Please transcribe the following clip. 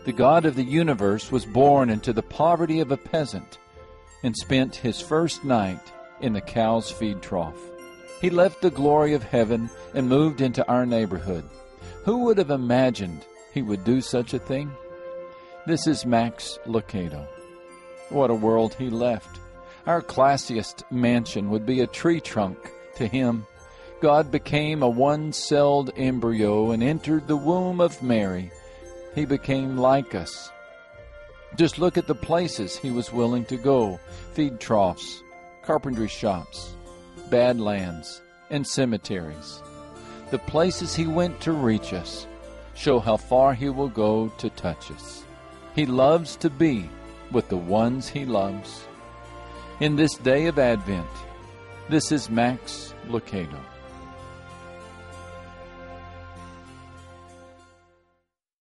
The God of the universe was born into the poverty of a peasant and spent his first night in the cow's feed trough. He left the glory of heaven and moved into our neighborhood. Who would have imagined he would do such a thing? This is Max Lucado. What a world he left. Our classiest mansion would be a tree trunk to him. God became a one-celled embryo and entered the womb of Mary. He became like us. Just look at the places he was willing to go: feed troughs, carpentry shops, badlands, and cemeteries. The places he went to reach us show how far he will go to touch us. He loves to be with the ones he loves. In this day of Advent, this is Max Lucado.